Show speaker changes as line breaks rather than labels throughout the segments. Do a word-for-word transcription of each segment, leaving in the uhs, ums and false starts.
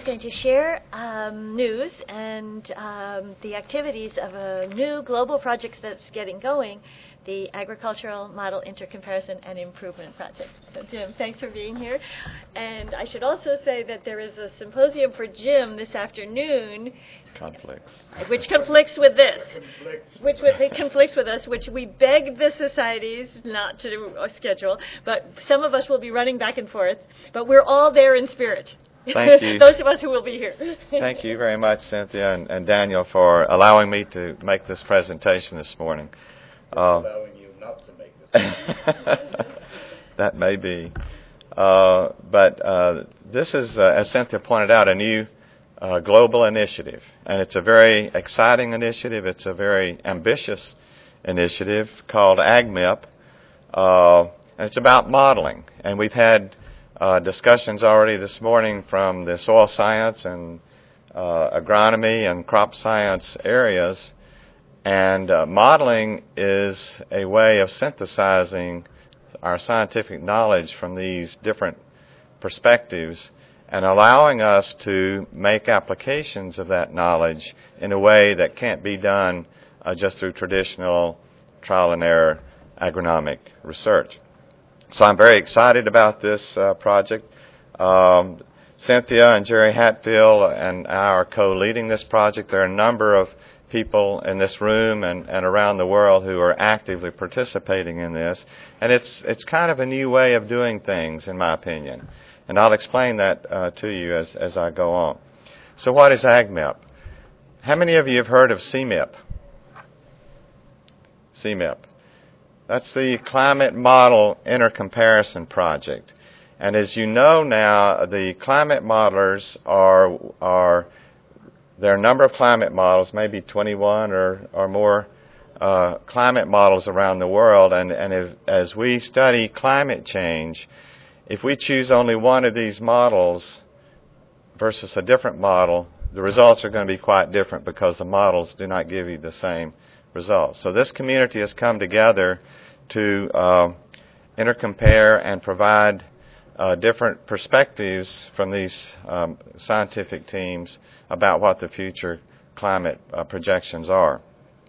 going to share um, news and um, the activities of a new global project that's getting going, the Agricultural Model Intercomparison and Improvement Project. So Jim, thanks for being here. And I should also say that there is a symposium for Jim this afternoon.
Conflicts.
Which conflicts with this.
Conflicts.
Which with, it conflicts with us, which we beg the societies not to schedule. But some of us will be running back and forth. But we're all there in spirit.
Thank you.
Those of us who will be here.
Thank you very much, Cynthia and, and Daniel, for allowing me to make this presentation this morning.
Uh, allowing you not to make this.
That may be. Uh, but uh, this is, uh, as Cynthia pointed out, a new uh, global initiative. And it's a very exciting initiative. It's a very ambitious initiative called AgMIP. Uh, and it's about modeling. And we've had uh, discussions already this morning from the soil science and uh, agronomy and crop science areas. And uh, modeling is a way of synthesizing our scientific knowledge from these different perspectives and allowing us to make applications of that knowledge in a way that can't be done uh, just through traditional trial and error agronomic research. So I'm very excited about this uh, project. Um, Cynthia and Jerry Hatfield and I are co-leading this project. There are a number of people in this room and, and around the world who are actively participating in this. And it's it's kind of a new way of doing things, in my opinion. And I'll explain that uh, to you as, as I go on. So what is AgMIP? How many of you have heard of C M I P? C M I P. That's the Climate Model Intercomparison Project. And as you know now, the climate modelers are are there are a number of climate models, maybe twenty-one or, or more uh, climate models around the world. And, and if, as we study climate change, if we choose only one of these models versus a different model, the results are going to be quite different because the models do not give you the same results. So this community has come together to uh, intercompare and provide Uh, different perspectives from these um, scientific teams about what the future climate uh, projections are.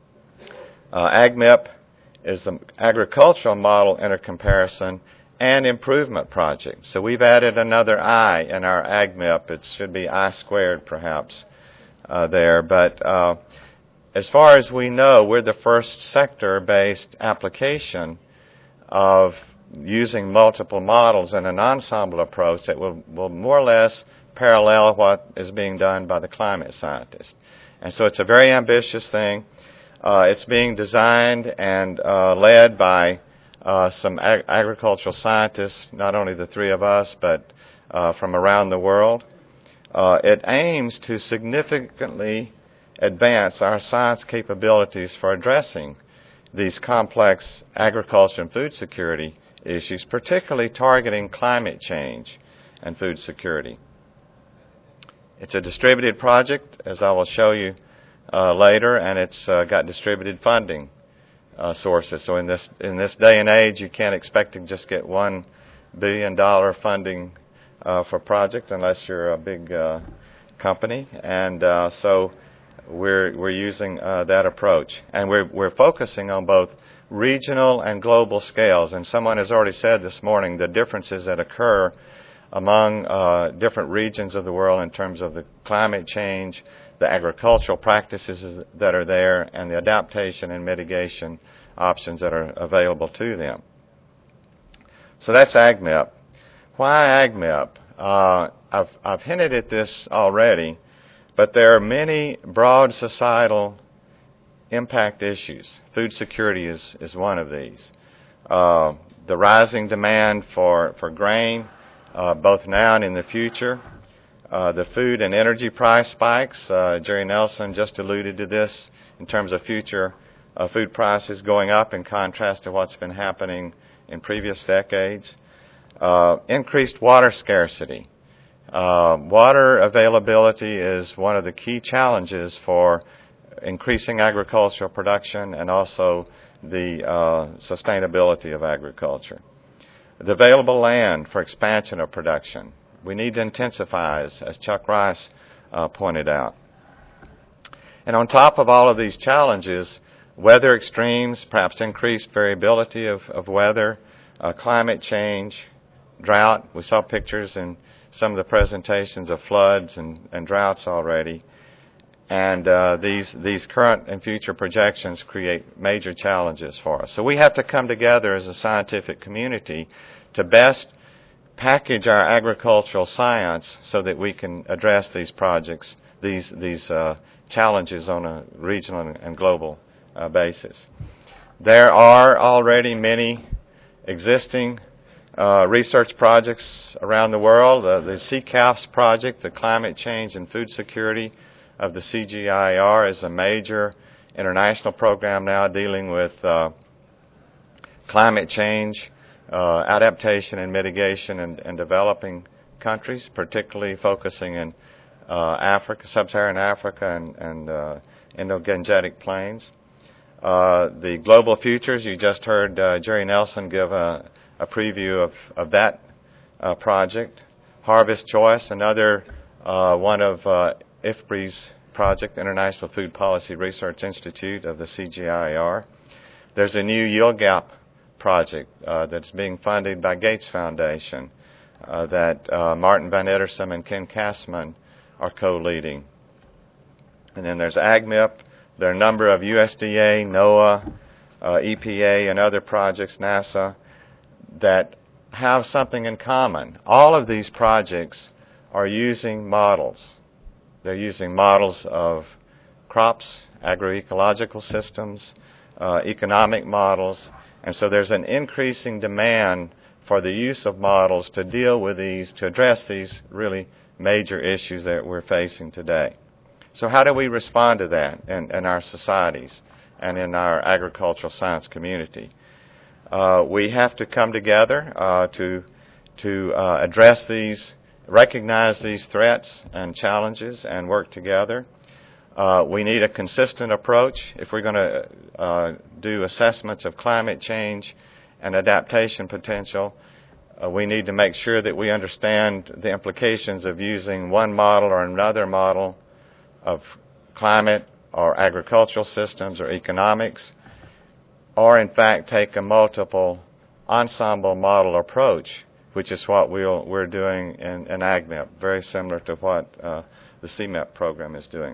Uh, AgMIP is the Agricultural Model Intercomparison and Improvement Project. So we've added another I in our AgMIP. It should be I squared perhaps uh, there. But uh, as far as we know, we're the first sector-based application of using multiple models in an ensemble approach that will, will more or less parallel what is being done by the climate scientists. And so it's a very ambitious thing. Uh, it's being designed and uh, led by uh, some ag- agricultural scientists, not only the three of us, but uh, from around the world. Uh, it aims to significantly advance our science capabilities for addressing these complex agriculture and food security issues, particularly targeting climate change and food security. It's a distributed project, as I will show you uh, later, and it's uh, got distributed funding uh, sources. So in this in this day and age, you can't expect to just get one billion dollar funding uh, for a project unless you're a big uh, company, and uh, so we're we're using uh, that approach, and we're we're focusing on both regional and global scales. And someone has already said this morning the differences that occur among uh, different regions of the world in terms of the climate change, the agricultural practices that are there, and the adaptation and mitigation options that are available to them. So that's AgMIP. Why AgMIP? Uh, I've, I've hinted at this already, but there are many broad societal impact issues. Food security is, is one of these. Uh, the rising demand for, for grain, uh, both now and in the future. Uh, the food and energy price spikes. Uh, Jerry Nelson just alluded to this in terms of future uh, food prices going up in contrast to what's been happening in previous decades. Uh, increased water scarcity. Uh, water availability is one of the key challenges for increasing agricultural production and also the uh, sustainability of agriculture. The available land for expansion of production. we need to intensify, as, as Chuck Rice uh, pointed out. And on top of all of these challenges, weather extremes, perhaps increased variability of, of weather, uh, climate change, drought. We saw pictures in some of the presentations of floods and, and droughts already. And uh, these, these current and future projections create major challenges for us. So we have to come together as a scientific community to best package our agricultural science so that we can address these projects, these, these uh, challenges on a regional and global uh, basis. There are already many existing uh, research projects around the world. Uh, the C CAFS project, the Climate Change and Food Security of the C G I A R, is a major international program now dealing with uh, climate change, uh, adaptation and mitigation in, in developing countries, particularly focusing in uh, Africa, sub-Saharan Africa, and, and uh, Indo-Gangetic plains. Uh, the Global Futures, you just heard uh, Jerry Nelson give a, a preview of, of that uh, project. Harvest Choice, another uh, one of uh, I F P R I's project, International Food Policy Research Institute of the C G I A R. There's a new yield gap project uh, that's being funded by Gates Foundation uh, that uh, Martin Van Ittersum and Ken Kassman are co-leading. And then there's AgMIP. There are a number of U S D A, NOAA, uh, E P A, and other projects, NASA, that have something in common. All of these projects are using models. They're using models of crops, agroecological systems, uh, economic models, and so there's an increasing demand for the use of models to deal with these, to address these really major issues that we're facing today. So how do we respond to that in, in our societies and in our agricultural science community? Uh, we have to come together uh, to, to uh, address these, recognize these threats and challenges, and work together. Uh, we need a consistent approach if we're going to uh, do assessments of climate change and adaptation potential. Uh, we need to make sure that we understand the implications of using one model or another model of climate or agricultural systems or economics, or in fact take a multiple ensemble model approach, which is what we'll, we're doing in, in AgMIP, very similar to what uh, the C MEP program is doing.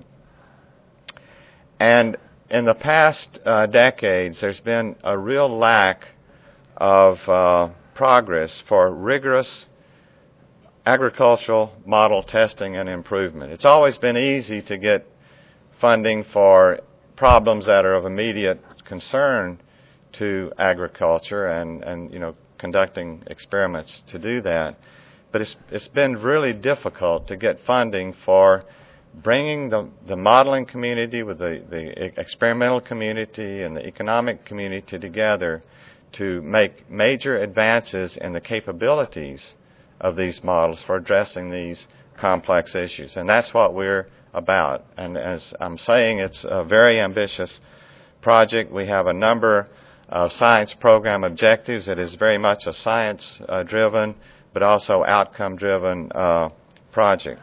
And in the past uh, decades, there's been a real lack of uh, progress for rigorous agricultural model testing and improvement. It's always been easy to get funding for problems that are of immediate concern to agriculture and, and you know, conducting experiments to do that. But it's, it's been really difficult to get funding for bringing the, the modeling community with the, the experimental community and the economic community together to make major advances in the capabilities of these models for addressing these complex issues. And that's what we're about. And as I'm saying, it's a very ambitious project. We have a number of science program objectives. It is very much a science-driven, uh, but also outcome-driven uh, project.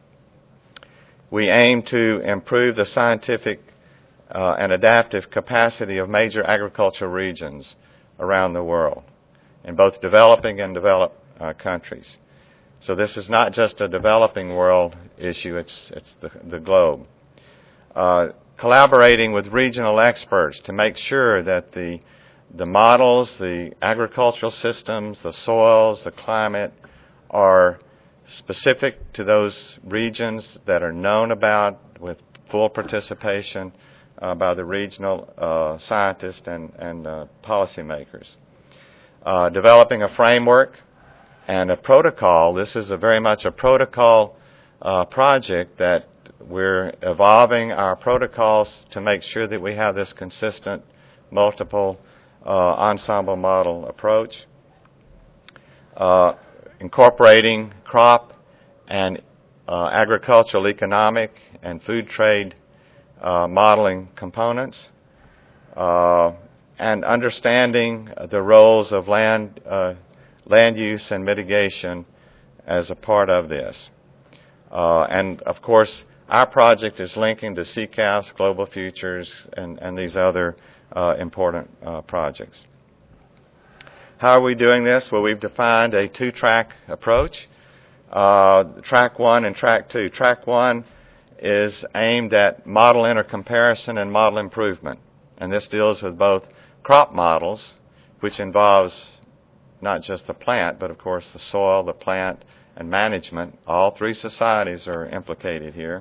We aim to improve the scientific uh, and adaptive capacity of major agricultural regions around the world, in both developing and developed uh, countries. So this is not just a developing world issue, it's, it's the, the globe. Uh, collaborating with regional experts to make sure that the, the models, the agricultural systems, the soils, the climate are specific to those regions that are known about, with full participation uh, by the regional uh, scientists and, and uh, policymakers. Uh, developing a framework and a protocol. This is a very much a protocol uh, project that we're evolving our protocols to make sure that we have this consistent multiple uh, ensemble model approach. Uh, incorporating crop and uh, agricultural economic and food trade uh, modeling components, uh, and understanding the roles of land uh, land use and mitigation as a part of this. Uh, and, of course, our project is linking to C C A F's Global Futures and, and these other uh, important uh, projects. How are we doing this? Well, we've defined a two-track approach, uh, track one and track two. Track one is aimed at model intercomparison and model improvement. And this deals with both crop models, which involves not just the plant, but of course the soil, the plant, and management. All three societies are implicated here.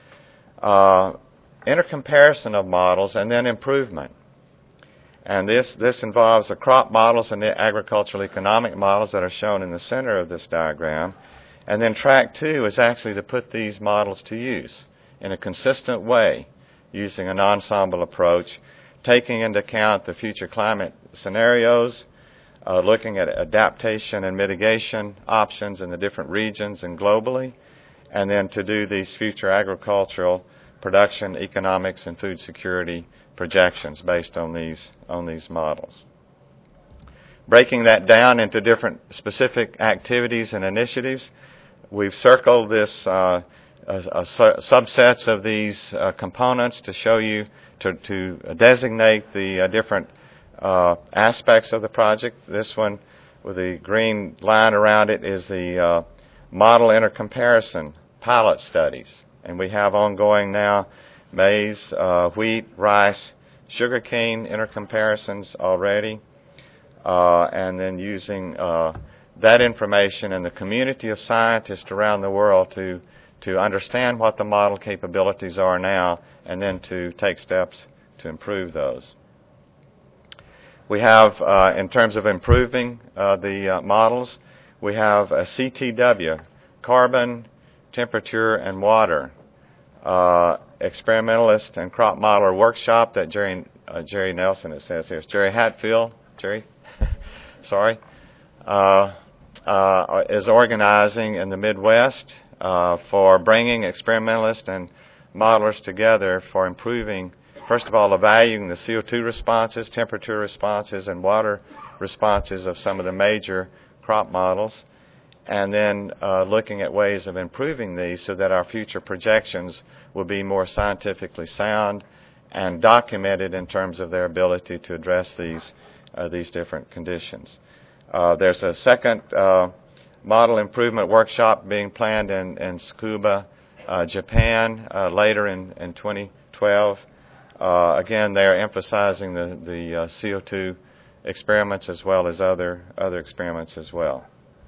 Uh, intercomparison of models and then improvement. And this, this involves the crop models and the agricultural economic models that are shown in the center of this diagram. And then track two is actually to put these models to use in a consistent way using an ensemble approach, taking into account the future climate scenarios, uh, looking at adaptation and mitigation options in the different regions and globally, and then to do these future agricultural production, economics, and food security projections based on these, on these models. Breaking that down into different specific activities and initiatives, we've circled this uh, a, a su- subsets of these uh, components to show you, to, to designate the uh, different uh, aspects of the project. This one with the green line around it is the uh, model intercomparison pilot studies. And we have ongoing now maize, uh, wheat, rice, sugarcane intercomparisons already. Uh, and then using uh, that information and the community of scientists around the world to to understand what the model capabilities are now and then to take steps to improve those. We have, uh, in terms of improving uh, the uh, models, we have a C T W, carbon, temperature, and water, uh, experimentalist and crop modeler workshop that Jerry, uh, Jerry Nelson, it says here, it's Jerry Hatfield, Jerry, sorry, uh, uh, is organizing in the Midwest uh, for bringing experimentalists and modelers together for improving, first of all, evaluating the C O two responses, temperature responses, and water responses of some of the major crop models, and then uh, looking at ways of improving these so that our future projections will be more scientifically sound and documented in terms of their ability to address these uh, these different conditions. Uh, there's a second uh, model improvement workshop being planned in, in Tsukuba, uh, Japan, uh, later in, in twenty twelve. Uh, again, they're emphasizing the, the uh, C O two experiments as well as other, other experiments as well.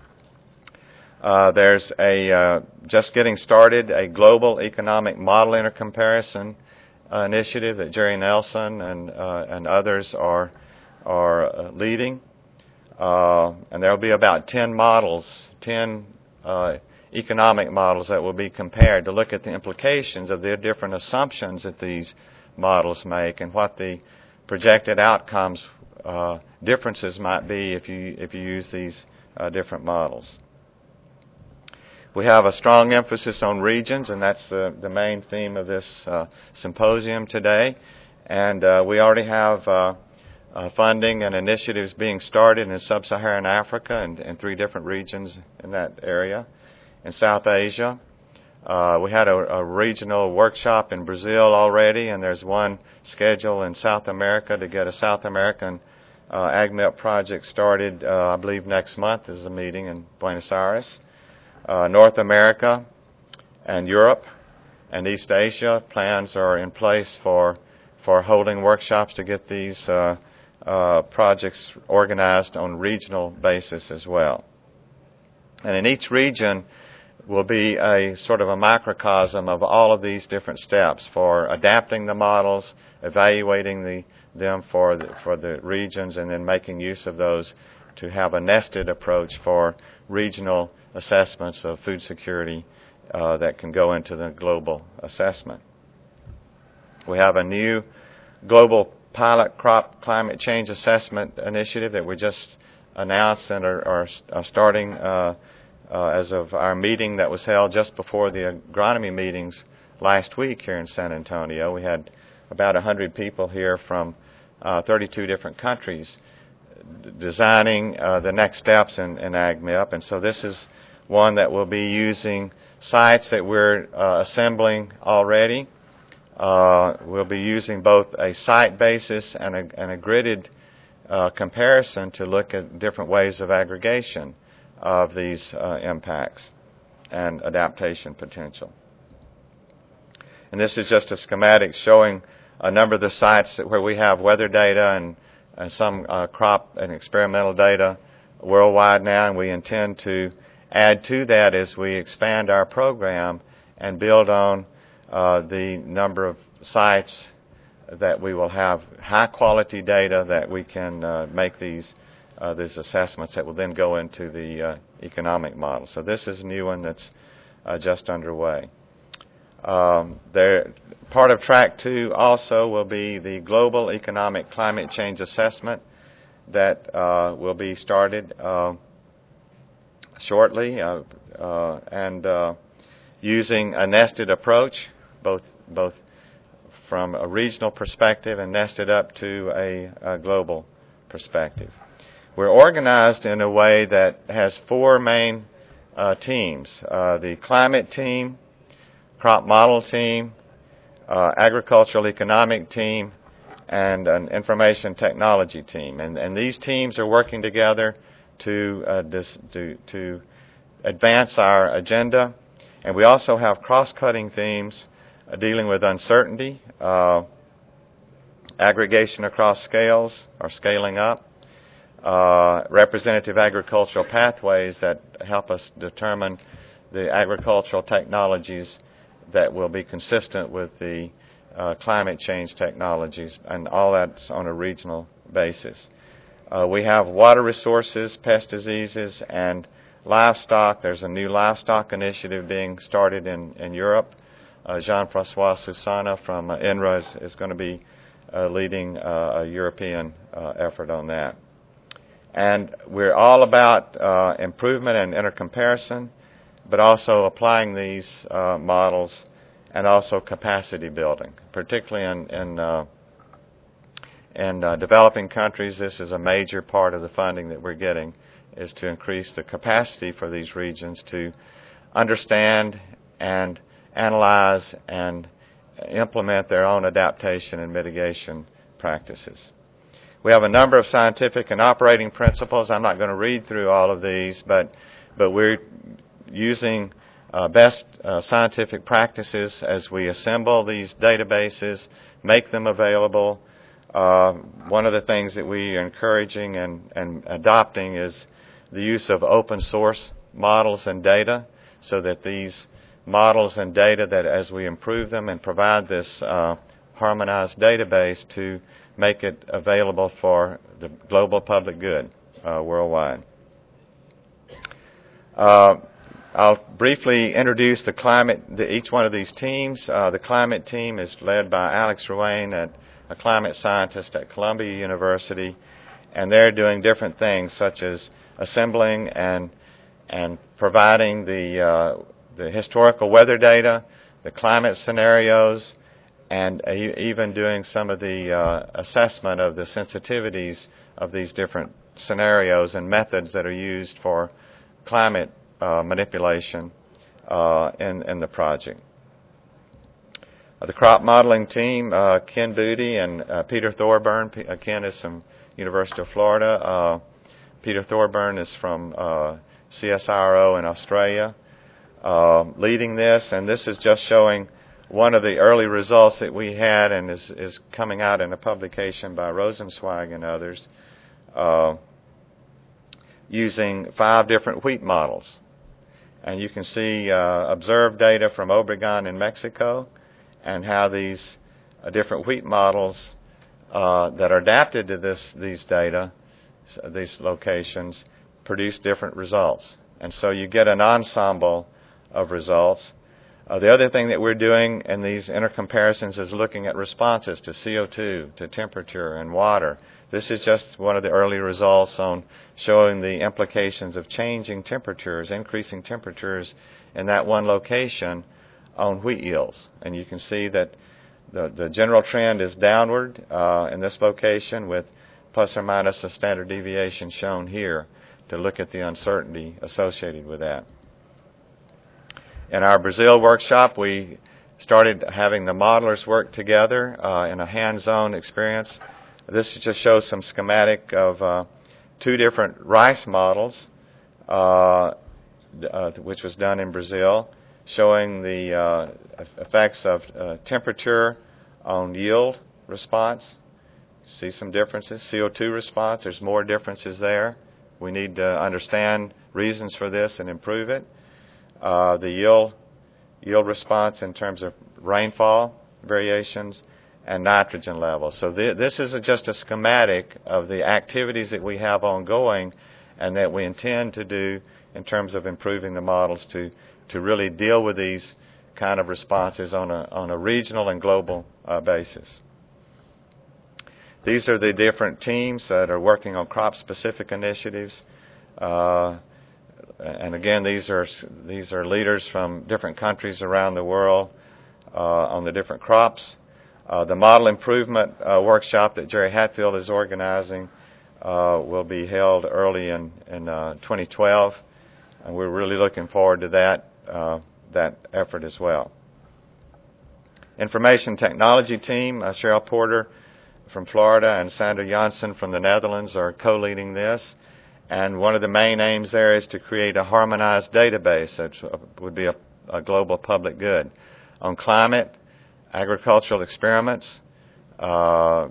Uh, there's a, uh, just getting started, a global economic model intercomparison uh, initiative that Jerry Nelson and, uh, and others are, are uh, leading. Uh, and there will be about ten models, ten uh, economic models that will be compared to look at the implications of the different assumptions that these models make and what the projected outcomes uh, differences might be if you if you use these uh, different models. We have a strong emphasis on regions, and that's the, the main theme of this uh, symposium today. And uh, we already have uh, uh, funding and initiatives being started in sub-Saharan Africa and in three different regions in that area. In South Asia, uh, we had a, a regional workshop in Brazil already, and there's one scheduled in South America to get a South American uh, AgMIP project started, uh, I believe next month is the meeting in Buenos Aires. Uh, North America and Europe and East Asia, plans are in place for for holding workshops to get these uh, uh, projects organized on regional basis as well. And in each region will be a sort of a microcosm of all of these different steps for adapting the models, evaluating the, them for the, for the regions, and then making use of those to have a nested approach for regional assessments of food security uh, that can go into the global assessment. We have a new global pilot crop climate change assessment initiative that we just announced and are, are, are starting uh, uh, as of our meeting that was held just before the agronomy meetings last week here in San Antonio. We had about one hundred people here from uh, thirty-two different countries designing uh, the next steps in, in AgMIP, and so this is one that will be using sites that we're uh, assembling already. Uh, we'll be using both a site basis and a, and a gridded uh, comparison to look at different ways of aggregation of these uh, impacts and adaptation potential. And this is just a schematic showing a number of the sites that where we have weather data and, and some uh, crop and experimental data worldwide now, and we intend to add to that as we expand our program and build on uh, the number of sites that we will have high quality data that we can uh, make these uh, these assessments that will then go into the uh, economic model. So this is a new one that's uh, just underway. Um, there, part of track two also will be the global economic climate change assessment that uh, will be started uh, shortly, uh, uh, and uh, using a nested approach, both both from a regional perspective and nested up to a, a global perspective. We're organized in a way that has four main uh, teams: uh, the climate team, crop model team, uh, agricultural economic team, and an information technology team. And, and these teams are working together to, uh, dis, to, to advance our agenda. And we also have cross-cutting themes uh, dealing with uncertainty, uh, aggregation across scales or scaling up, uh, representative agricultural pathways that help us determine the agricultural technologies that will be consistent with the uh, climate change technologies, and all that's on a regional basis. Uh, we have water resources, pest diseases, and livestock. There's a new livestock initiative being started in, in Europe. Uh, Jean-Francois Susana from uh, I N R A is, is going to be uh, leading uh, a European uh, effort on that. And we're all about uh, improvement and intercomparison, but also applying these uh, models and also capacity building, particularly in, in, uh, in uh, developing countries. This is a major part of the funding that we're getting, is to increase the capacity for these regions to understand and analyze and implement their own adaptation and mitigation practices. We have a number of scientific and operating principles. I'm not going to read through all of these, but but we're using uh, best uh, scientific practices as we assemble these databases, make them available. Uh, one of the things that we are encouraging and, and adopting is the use of open source models and data, so that these models and data, that as we improve them and provide this uh, harmonized database, to make it available for the global public good uh, worldwide. Uh, I'll briefly introduce the climate, the, each one of these teams. Uh, the climate team is led by Alex Ruane, at, a climate scientist at Columbia University, and they're doing different things such as assembling and and providing the uh, the historical weather data, the climate scenarios, and uh, even doing some of the uh, assessment of the sensitivities of these different scenarios and methods that are used for climate uh, manipulation uh, in, in the project. Uh, the crop modeling team, uh, Ken Booty and uh, Peter Thorburn. P- uh, Ken is from University of Florida. Uh, Peter Thorburn is from uh, C S I R O in Australia, uh, leading this, and this is just showing one of the early results that we had, and is, is coming out in a publication by Rosenzweig and others, uh, using five different wheat models. And you can see uh, observed data from Obregon in Mexico, and how these uh, different wheat models uh, that are adapted to this these data, these locations, produce different results. And so you get an ensemble of results. Uh, the other thing that we're doing in these intercomparisons is looking at responses to C O two, to temperature, and water. This is just one of the early results on showing the implications of changing temperatures, increasing temperatures in that one location on wheat yields. And you can see that the, the general trend is downward uh, in this location, with plus or minus a standard deviation shown here to look at the uncertainty associated with that. In our Brazil workshop, we started having the modelers work together uh, in a hands-on experience. This just shows some schematic of uh, two different rice models, uh, uh, which was done in Brazil, showing the uh, effects of uh, temperature on yield response. See some differences. C O two response, there's more differences there. We need to understand reasons for this and improve it. Uh, the yield yield response in terms of rainfall variations and nitrogen levels. So th- this is a, just a schematic of the activities that we have ongoing and that we intend to do in terms of improving the models to, to really deal with these kind of responses on a, on a regional and global uh, basis. These are the different teams that are working on crop-specific initiatives. Uh, and again, these are these are leaders from different countries around the world uh, on the different crops. Uh, the model improvement uh, workshop that Jerry Hatfield is organizing uh, will be held early in, in uh, twenty twelve, and we're really looking forward to that uh, that effort as well. Information technology team, uh, Cheryl Porter from Florida and Sandra Janssen from the Netherlands are co-leading this. And one of the main aims there is to create a harmonized database that would be a, a global public good on climate, agricultural experiments, uh, uh,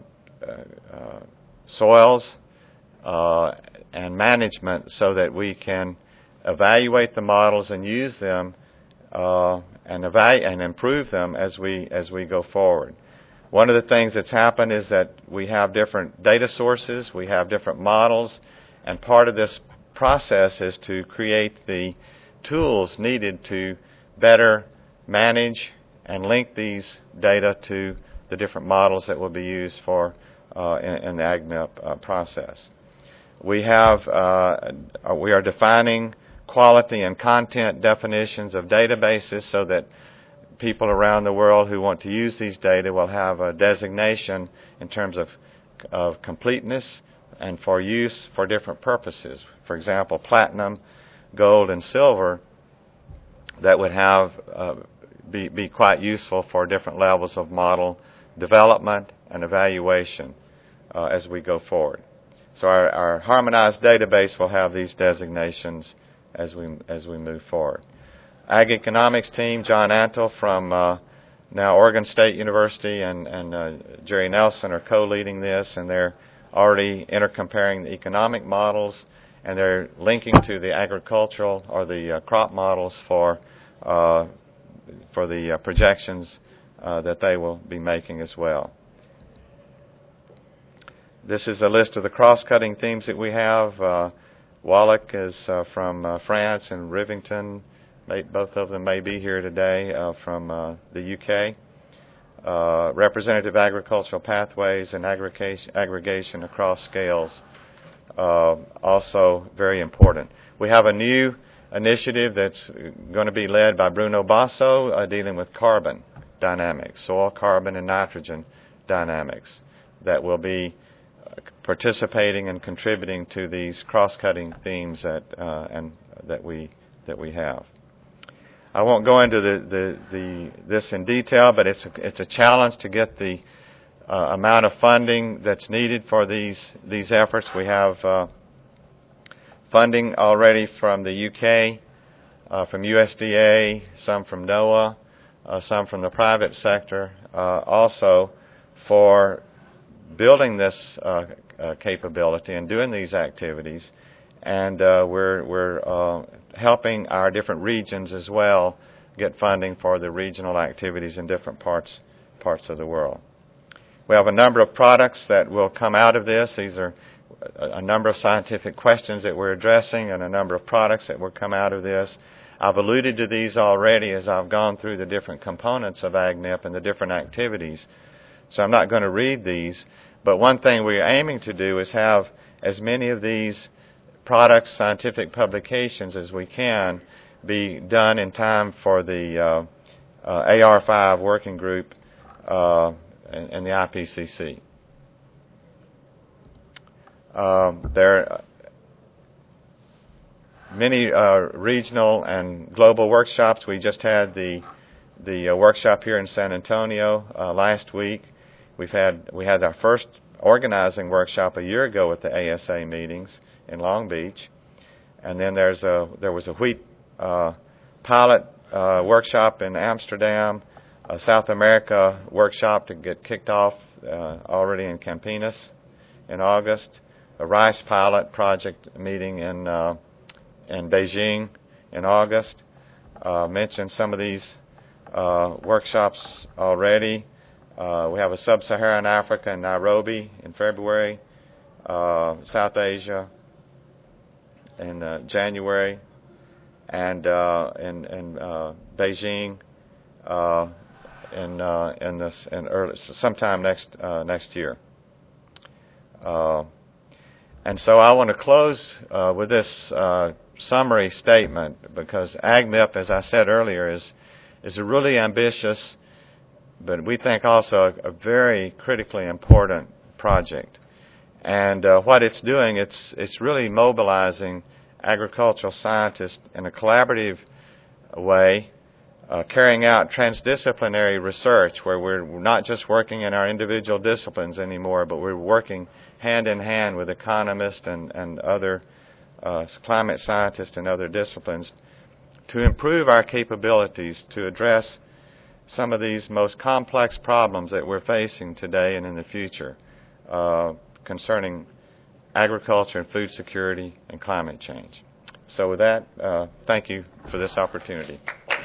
soils, uh, and management, so that we can evaluate the models and use them uh, and evaluate and improve them as we as we go forward. One of the things that's happened is that we have different data sources, we have different models, and part of this process is to create the tools needed to better manage and link these data to the different models that will be used for uh, in, in the AgNIP uh, process. We have uh, we are defining quality and content definitions of databases so that people around the world who want to use these data will have a designation in terms of of completeness and for use for different purposes. For example, platinum, gold, and silver that would have uh, be, be quite useful for different levels of model development and evaluation uh, as we go forward. So our, our harmonized database will have these designations as we as we move forward. Ag Economics team, John Antle from uh, now Oregon State University and, and uh, Jerry Nelson are co-leading this, and they're already intercomparing the economic models, and they're linking to the agricultural or the uh, crop models for uh, for the uh, projections uh, that they will be making as well. This is a list of the cross-cutting themes that we have. Uh, Wallach is uh, from uh, France, and Rivington, may, both of them may be here today uh, from uh, the U K. Uh, representative agricultural pathways and aggregation, aggregation across scales, uh, also very important. We have a new initiative that's going to be led by Bruno Basso, uh, dealing with carbon dynamics, soil carbon and nitrogen dynamics, that will be participating and contributing to these cross-cutting themes that uh, and that we that we have. I won't go into the, the, the this in detail, but it's a, it's a challenge to get the uh, amount of funding that's needed for these these efforts. We have uh, funding already from the U K, uh, from U S D A, some from NOAA, uh, some from the private sector, uh, also for building this uh, uh, capability and doing these activities, and uh, we're we're uh, helping our different regions as well get funding for the regional activities in different parts parts of the world. We have a number of products that will come out of this. These are a, a number of scientific questions that we're addressing and a number of products that will come out of this. I've alluded to these already as I've gone through the different components of AgNIP and the different activities, so I'm not going to read these. But one thing we're aiming to do is have as many of these products, scientific publications as we can be done in time for the uh, uh, A R five working group uh, and, and the I P C C. Uh, there, many uh, regional and global workshops. We just had the the uh, workshop here in San Antonio uh, last week. We've had we had our first organizing workshop a year ago at the A S A meetings in Long Beach, and then there's a there was a wheat uh, pilot uh, workshop in Amsterdam, a South America workshop to get kicked off uh, already in Campinas in August, a rice pilot project meeting in uh, in Beijing in August. Uh, mentioned some of these uh, workshops already. Uh, we have a Sub-Saharan Africa in Nairobi in February, uh, South Asia in uh, January, and uh, in, in uh, Beijing uh, in uh, in this in early sometime next uh, next year. Uh, and so I want to close uh, with this uh, summary statement, because A G M I P, as I said earlier, is is a really ambitious, but we think also a, a very critically important project. And uh, what it's doing, it's it's really mobilizing agricultural scientists in a collaborative way, uh, carrying out transdisciplinary research where we're not just working in our individual disciplines anymore, but we're working hand in hand with economists and, and other uh, climate scientists and other disciplines to improve our capabilities to address some of these most complex problems that we're facing today and in the future uh, concerning agriculture and food security and climate change. So with that, uh, thank you for this opportunity.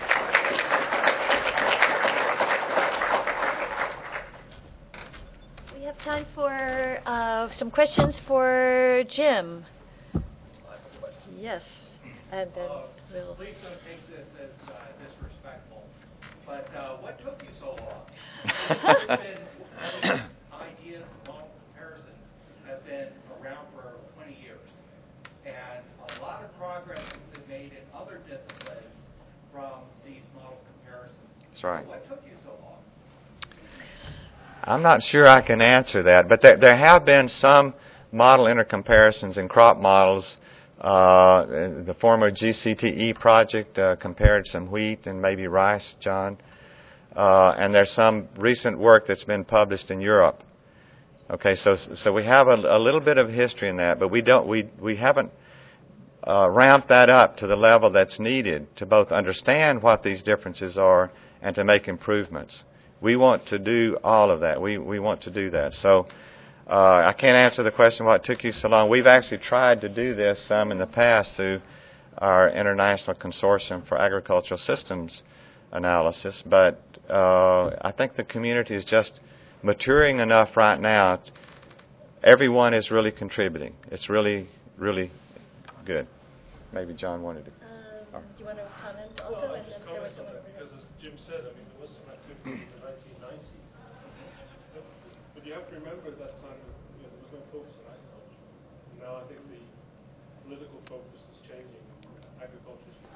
We have time for uh, some questions for Jim. Yes, and then
uh,
we'll...
Please don't take this as uh, disrespectful, but uh, what took you so long? There's been ideas and model comparisons have been around for twenty years, and a lot of progress has been made in other disciplines from these model comparisons.
That's right.
So what took you so long?
I'm not sure I can answer that, but there, there have been some model intercomparisons in crop models. Uh, the former G C T E project uh, compared some wheat and maybe rice, John. Uh, and there's some recent work that's been published in Europe. Okay, so so we have a, a little bit of history in that, but we don't we we haven't uh, ramped that up to the level that's needed to both understand what these differences are and to make improvements. We want to do all of that. We we want to do that. So. Uh, I can't answer the question what took you so long. We've actually tried to do this some in the past through our International Consortium for Agricultural Systems Analysis, but uh, I think the community is just maturing enough right now. Everyone is really contributing. It's really, really good. Maybe John wanted to.
Um, do you want to comment also?
Well,
and then there was someone over there.
because as Jim said, I mean, there was some activity in the nineteen nineties. But you have to remember at that time, you know, there was no focus on agriculture. And now I think the political focus is changing. Agriculture is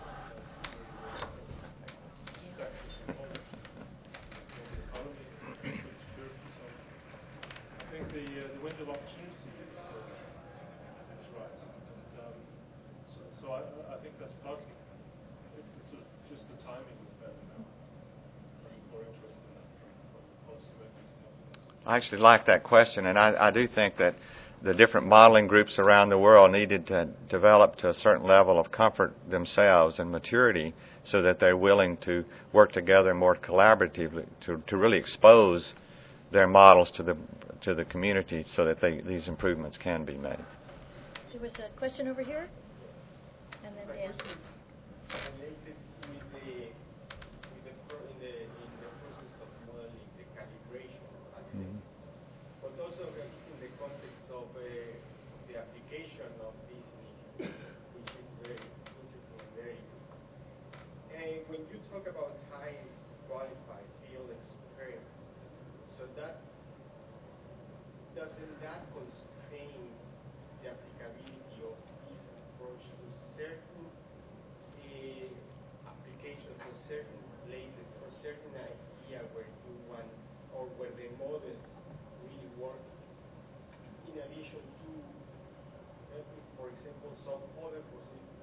sectors components of the economy, food security. So I think the uh, the window of opportunity is, uh, is right. And, um, so, so I, I think that's partly. It's a, just the timing is better now. I'm more interested in that. Policymakers.
I actually like that question, and I, I do think that the different modeling groups around the world needed to develop to a certain level of comfort themselves and maturity so that they're willing to work together more collaboratively to, to really expose their models to the to the community so that they, these improvements can be made.
There was a question over here, and then Dan.
Related with the with the pro, in the in the process of modeling the calibration,
Mm-hmm.
but also in the context of uh, the application of this initiative, which is very interesting and very good. And when you talk about high qualified field experiments, so that doesn't that constrain the applicability of this approach to certain uh, applications or certain places or certain idea where you want or where the models really work, in addition to, uh, for example, some other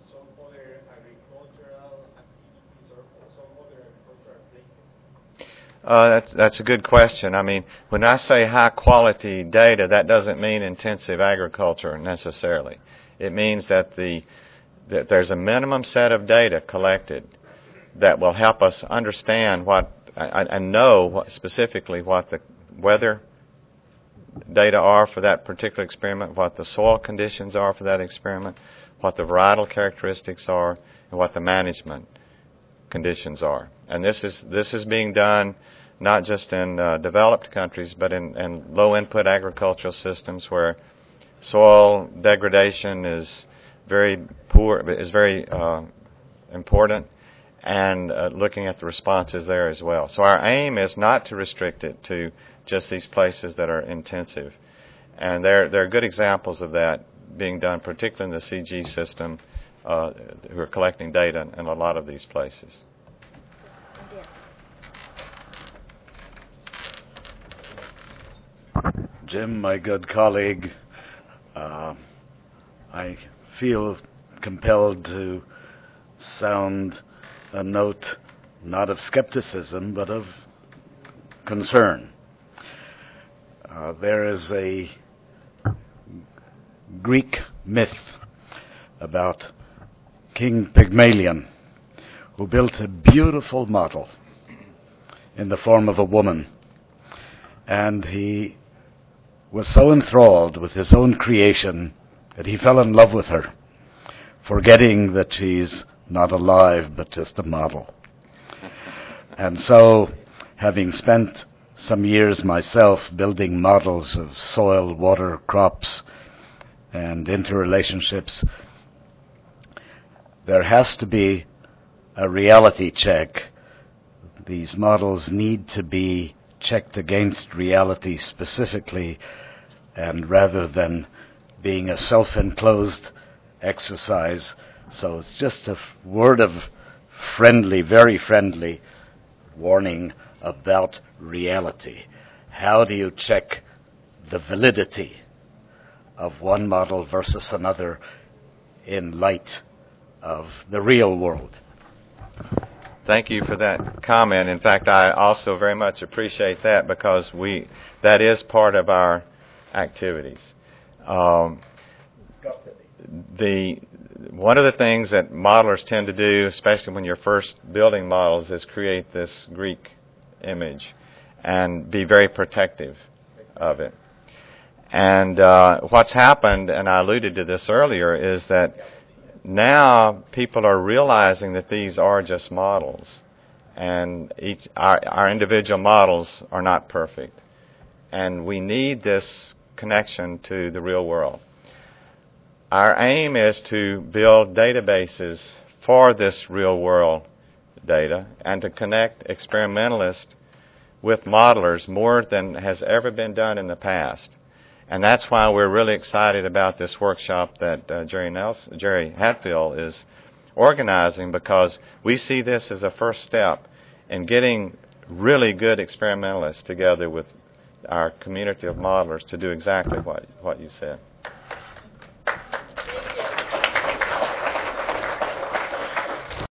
some other agricultural activities or some other agricultural places?
Uh, that's, that's a good question. I mean, when I say high quality data, that doesn't mean intensive agriculture necessarily. It means that the that there's a minimum set of data collected that will help us understand what and know what, specifically what the weather data are for that particular experiment, what the soil conditions are for that experiment, what the varietal characteristics are, and what the management conditions are. And this is this is being done not just in uh, developed countries, but in, in low-input agricultural systems where soil degradation is very poor, is very uh, important, and uh, looking at the responses there as well. So our aim is not to restrict it to just these places that are intensive. And there, there are good examples of that being done, particularly in the C G system, uh, who are collecting data in a lot of these places.
Jim, my good colleague, uh, I feel compelled to sound a note not of skepticism, but of concern. Uh, there is a Greek myth about King Pygmalion, who built a beautiful model in the form of a woman. And he was so enthralled with his own creation that he fell in love with her, forgetting that she's not alive but just a model. And so, having spent some years myself building models of soil, water, crops, and interrelationships, there has to be a reality check. These models need to be checked against reality specifically, and rather than being a self-enclosed exercise. So it's just a word of friendly, very friendly warning about reality. How do you check the validity of one model versus another in light of the real world?
Thank you for that comment. In fact, I also very much appreciate that because we that is part of our activities. Um, the one of the things that modelers tend to do, especially when you're first building models, is create this Greek image and be very protective of it. And uh, what's happened, and I alluded to this earlier, is that now people are realizing that these are just models, and each our, our individual models are not perfect, and we need this connection to the real world. Our aim is to build databases for this real world data and to connect experimentalists with modelers more than has ever been done in the past. And that's why we're really excited about this workshop that uh, Jerry Nelson, Jerry Hatfield is organizing, because we see this as a first step in getting really good experimentalists together with our community of modelers to do exactly what, what you said.